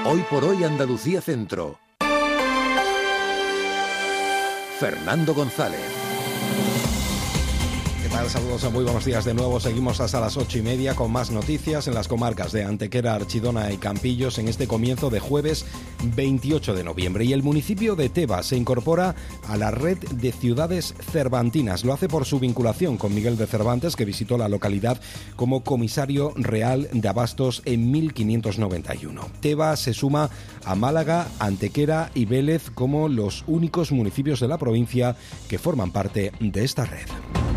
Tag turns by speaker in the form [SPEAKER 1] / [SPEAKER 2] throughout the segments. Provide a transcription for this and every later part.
[SPEAKER 1] Hoy por hoy Andalucía Centro. Fernando González.
[SPEAKER 2] ¿Qué tal? Saludos, muy buenos días de nuevo. Seguimos hasta las 8:30 con más noticias en las comarcas de Antequera, Archidona y Campillos en este comienzo de jueves 28 de noviembre. Y el municipio de Teba se incorpora a la red de ciudades cervantinas. Lo hace por su vinculación con Miguel de Cervantes, que visitó la localidad como comisario real de abastos en 1591. Teba se suma a Málaga, Antequera y Vélez como los únicos municipios de la provincia que forman parte de esta red.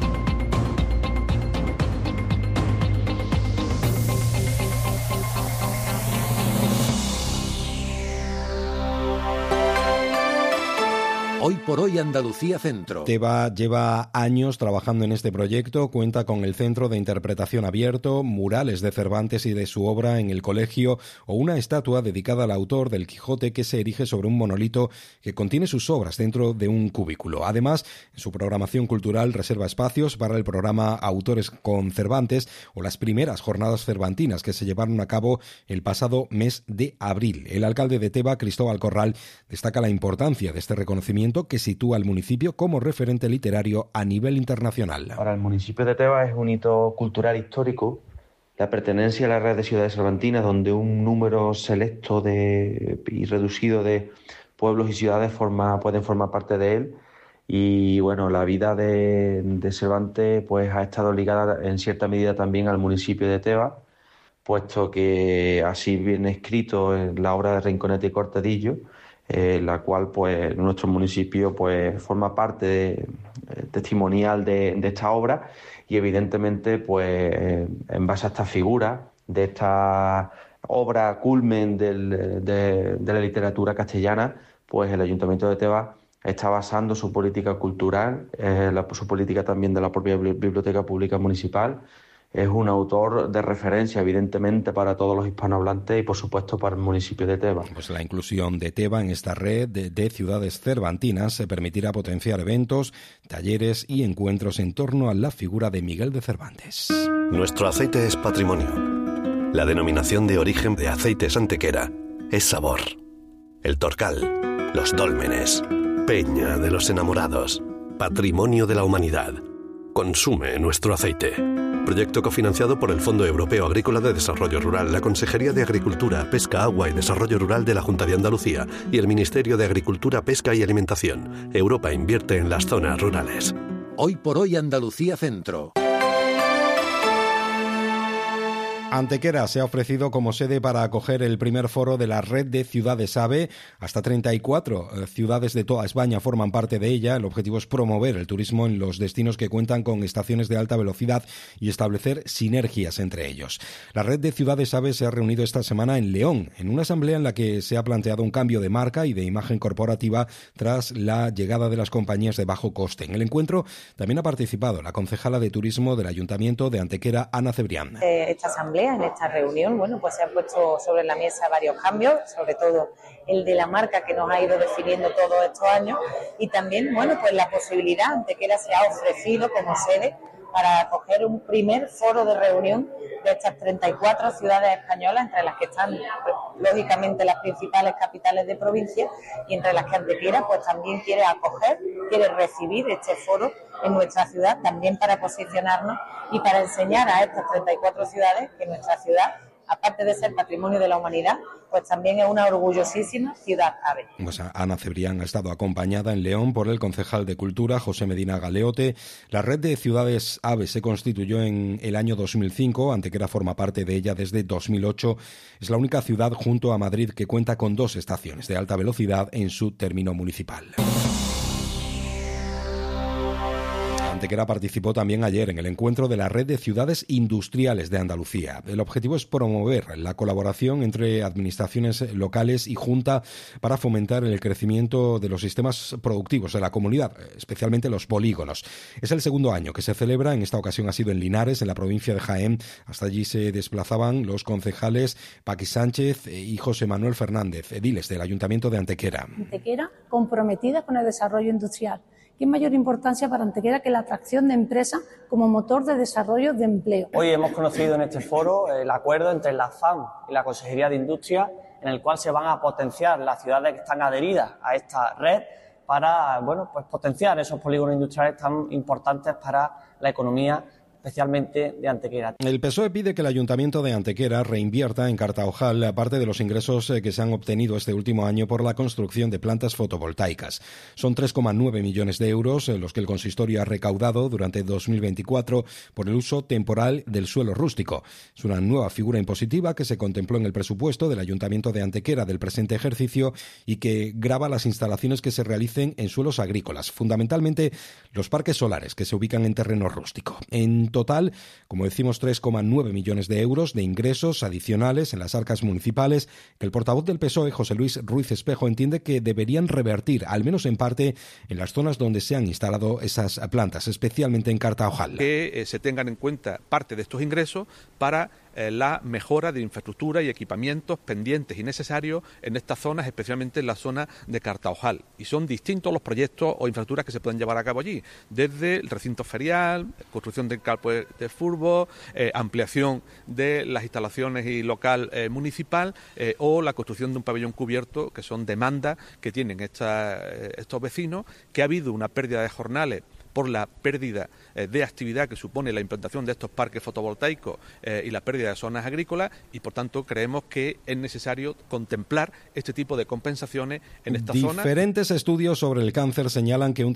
[SPEAKER 1] Hoy por hoy Andalucía Centro.
[SPEAKER 2] Teba lleva años trabajando en este proyecto, cuenta con el Centro de Interpretación Abierto, murales de Cervantes y de su obra en el colegio o una estatua dedicada al autor del Quijote que se erige sobre un monolito que contiene sus obras dentro de un cubículo. Además, en su programación cultural reserva espacios para el programa Autores con Cervantes o las primeras jornadas cervantinas que se llevaron a cabo el pasado mes de abril. El alcalde de Teba, Cristóbal Corral, destaca la importancia de este reconocimiento que sitúa al municipio como referente literario a nivel internacional.
[SPEAKER 3] Para el municipio de Teba es un hito cultural histórico la pertenencia a la red de ciudades cervantinas, donde un número selecto y reducido de pueblos y ciudades pueden formar parte de él. Y bueno, la vida de Cervantes pues ha estado ligada en cierta medida también al municipio de Teba, puesto que así viene escrito en la obra de Rinconete y Cortadillo, la cual pues nuestro municipio pues forma parte testimonial de esta obra, y evidentemente pues en base a esta figura de esta obra culmen de la literatura castellana, pues el Ayuntamiento de Teba está basando su política cultural, su política también de la propia Biblioteca Pública Municipal. Es un autor de referencia, evidentemente, para todos los hispanohablantes y, por supuesto, para el municipio de Teba.
[SPEAKER 2] Pues la inclusión de Teba en esta red de ciudades cervantinas se permitirá potenciar eventos, talleres y encuentros en torno a la figura de Miguel de Cervantes.
[SPEAKER 4] Nuestro aceite es patrimonio. La denominación de origen de Aceites Antequera es sabor. El Torcal, los dólmenes, Peña de los Enamorados, patrimonio de la humanidad. Consume nuestro aceite. Proyecto cofinanciado por el Fondo Europeo Agrícola de Desarrollo Rural, la Consejería de Agricultura, Pesca, Agua y Desarrollo Rural de la Junta de Andalucía y el Ministerio de Agricultura, Pesca y Alimentación. Europa invierte en las zonas rurales.
[SPEAKER 1] Hoy por hoy Andalucía Centro.
[SPEAKER 2] Antequera se ha ofrecido como sede para acoger el primer foro de la red de ciudades AVE. Hasta 34 ciudades de toda España forman parte de ella. El objetivo es promover el turismo en los destinos que cuentan con estaciones de alta velocidad y establecer sinergias entre ellos. La red de ciudades AVE se ha reunido esta semana en León, en una asamblea en la que se ha planteado un cambio de marca y de imagen corporativa tras la llegada de las compañías de bajo coste. En el encuentro también ha participado la concejala de turismo del Ayuntamiento de Antequera, Ana Cebrián.
[SPEAKER 5] En esta reunión, bueno, pues se han puesto sobre la mesa varios cambios, sobre todo el de la marca que nos ha ido definiendo todos estos años, y también, bueno, pues la posibilidad, Antequera se ha ofrecido como sede para acoger un primer foro de reunión de estas 34 ciudades españolas, entre las que están, lógicamente, las principales capitales de provincia, y entre las que Antequera pues también quiere acoger, quiere recibir este foro en nuestra ciudad, también para posicionarnos y para enseñar a estas 34 ciudades que nuestra ciudad, aparte de ser patrimonio de la humanidad, pues también es una orgullosísima ciudad AVE.
[SPEAKER 2] Pues Ana Cebrián ha estado acompañada en León por el concejal de Cultura, José Medina Galeote. La red de ciudades AVE se constituyó en el año 2005, Antequera forma parte de ella desde 2008. Es la única ciudad junto a Madrid que cuenta con 2 estaciones de alta velocidad en su término municipal. Antequera participó también ayer en el encuentro de la Red de Ciudades Industriales de Andalucía. El objetivo es promover la colaboración entre administraciones locales y Junta para fomentar el crecimiento de los sistemas productivos de la comunidad, especialmente los polígonos. Es el segundo año que se celebra, en esta ocasión ha sido en Linares, en la provincia de Jaén. Hasta allí se desplazaban los concejales Paqui Sánchez y José Manuel Fernández, ediles del Ayuntamiento de Antequera.
[SPEAKER 6] Antequera comprometida con el desarrollo industrial. ¿Qué mayor importancia para Antequera que la atracción de empresas como motor de desarrollo de empleo?
[SPEAKER 7] Hoy hemos conocido en este foro el acuerdo entre la FAM y la Consejería de Industria en el cual se van a potenciar las ciudades que están adheridas a esta red para, bueno, pues potenciar esos polígonos industriales tan importantes para la economía, especialmente de Antequera.
[SPEAKER 2] El PSOE pide que el Ayuntamiento de Antequera reinvierta en Cartaojal parte de los ingresos que se han obtenido este último año por la construcción de plantas fotovoltaicas. Son 3,9 millones de euros los que el consistorio ha recaudado durante 2024 por el uso temporal del suelo rústico. Es una nueva figura impositiva que se contempló en el presupuesto del Ayuntamiento de Antequera del presente ejercicio y que grava las instalaciones que se realicen en suelos agrícolas, fundamentalmente los parques solares que se ubican en terreno rústico. En total, como decimos, 3,9 millones de euros de ingresos adicionales en las arcas municipales que el portavoz del PSOE, José Luis Ruiz Espejo, entiende que deberían revertir, al menos en parte, en las zonas donde se han instalado esas plantas, especialmente en Cartaojal.
[SPEAKER 8] Que se tengan en cuenta parte de estos ingresos para la mejora de infraestructura y equipamientos pendientes y necesarios en estas zonas, especialmente en la zona de Cartaojal. Y son distintos los proyectos o infraestructuras que se pueden llevar a cabo allí, desde el recinto ferial, construcción del campo de fútbol, ampliación de las instalaciones y local municipal o la construcción de un pabellón cubierto, que son demandas que tienen estos vecinos, que ha habido una pérdida de jornales por la pérdida de actividad que supone la implantación de estos parques fotovoltaicos y la pérdida de zonas agrícolas, y por tanto creemos que es necesario contemplar este tipo de compensaciones en esta zona.
[SPEAKER 2] Diferentes estudios sobre el cáncer señalan que un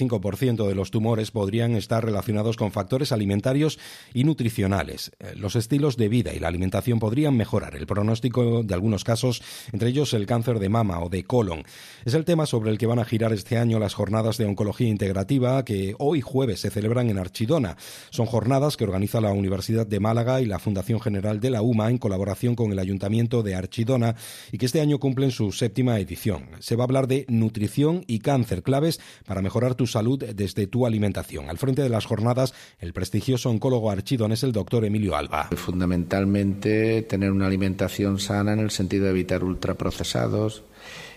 [SPEAKER 2] 35% de los tumores podrían estar relacionados con factores alimentarios y nutricionales. Los estilos de vida y la alimentación podrían mejorar el pronóstico de algunos casos, entre ellos el cáncer de mama o de colon. Es el tema sobre el que van a girar este año las jornadas de oncología integrativa que hoy jueves se celebran en Archidona. Son jornadas que organiza la Universidad de Málaga y la Fundación General de la UMA en colaboración con el Ayuntamiento de Archidona y que este año cumplen su 7ª edición. Se va a hablar de nutrición y cáncer, claves para mejorar tu salud desde tu alimentación. Al frente de las jornadas, el prestigioso oncólogo archidonés, el doctor Emilio Alba.
[SPEAKER 9] Fundamentalmente tener una alimentación sana en el sentido de evitar ultraprocesados,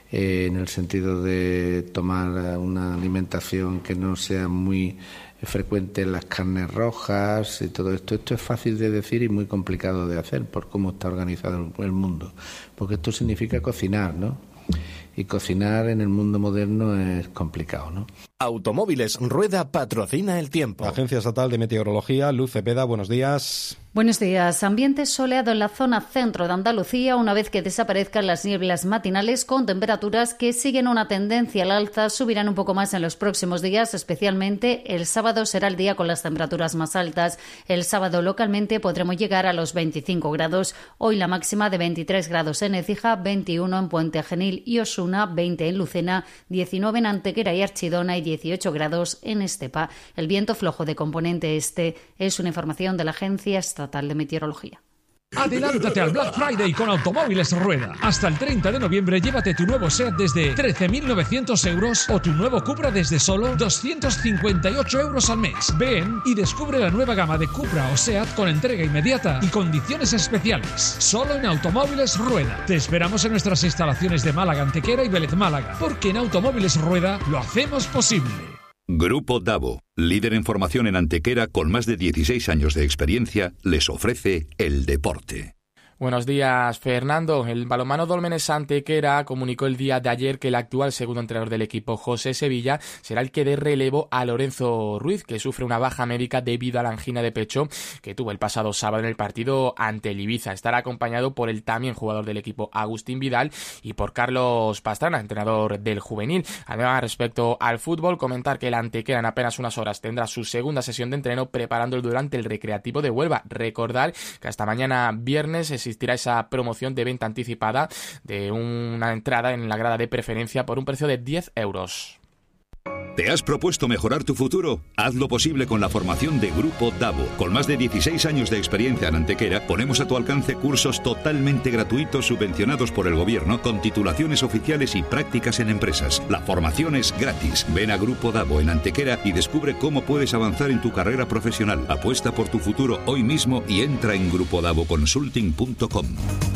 [SPEAKER 9] en el sentido de tomar una alimentación que no sea muy frecuente en las carnes rojas y todo esto. Esto es fácil de decir y muy complicado de hacer por cómo está organizado el mundo, porque esto significa cocinar, ¿no? Y cocinar en el mundo moderno es complicado, ¿no?
[SPEAKER 10] Automóviles Rueda patrocina el tiempo.
[SPEAKER 2] Agencia Estatal de Meteorología, Luz Cepeda, buenos días.
[SPEAKER 11] Buenos días. Ambiente soleado en la zona centro de Andalucía una vez que desaparezcan las nieblas matinales, con temperaturas que siguen una tendencia al alza. Subirán un poco más en los próximos días, especialmente el sábado será el día con las temperaturas más altas. El sábado localmente podremos llegar a los 25 grados. Hoy la máxima de 23 grados en Écija, 21 en Puente Genil y Osuna, 20 en Lucena, 19 en Antequera y Archidona y 18 grados en Estepa. El viento flojo de componente este es una información de la Agencia Estatal de Meteorología.
[SPEAKER 12] Adelántate al Black Friday con Automóviles Rueda. Hasta el 30 de noviembre llévate tu nuevo SEAT desde 13.900 euros o tu nuevo Cupra desde solo 258 euros al mes. Ven y descubre la nueva gama de Cupra o SEAT con entrega inmediata y condiciones especiales. Solo en Automóviles Rueda. Te esperamos en nuestras instalaciones de Málaga, Antequera y Vélez Málaga, porque en Automóviles Rueda lo hacemos posible.
[SPEAKER 13] Grupo Davo, líder en formación en Antequera con más de 16 años de experiencia, les ofrece el deporte.
[SPEAKER 14] Buenos días, Fernando. El balonmano Dólmenes Antequera comunicó el día de ayer que el actual segundo entrenador del equipo, José Sevilla, será el que dé relevo a Lorenzo Ruiz, que sufre una baja médica debido a la angina de pecho que tuvo el pasado sábado en el partido ante el Ibiza. Estará acompañado por el también jugador del equipo, Agustín Vidal, y por Carlos Pastrana, entrenador del juvenil. Además, respecto al fútbol, comentar que el Antequera en apenas unas horas tendrá su segunda sesión de entreno preparándolo durante el Recreativo de Huelva. Recordar que hasta mañana viernes existirá esa promoción de venta anticipada de una entrada en la grada de preferencia por un precio de 10 euros.
[SPEAKER 13] ¿Te has propuesto mejorar tu futuro? Hazlo posible con la formación de Grupo Davo. Con más de 16 años de experiencia en Antequera, ponemos a tu alcance cursos totalmente gratuitos subvencionados por el gobierno con titulaciones oficiales y prácticas en empresas. La formación es gratis. Ven a Grupo Davo en Antequera y descubre cómo puedes avanzar en tu carrera profesional. Apuesta por tu futuro hoy mismo y entra en grupodavoconsulting.com.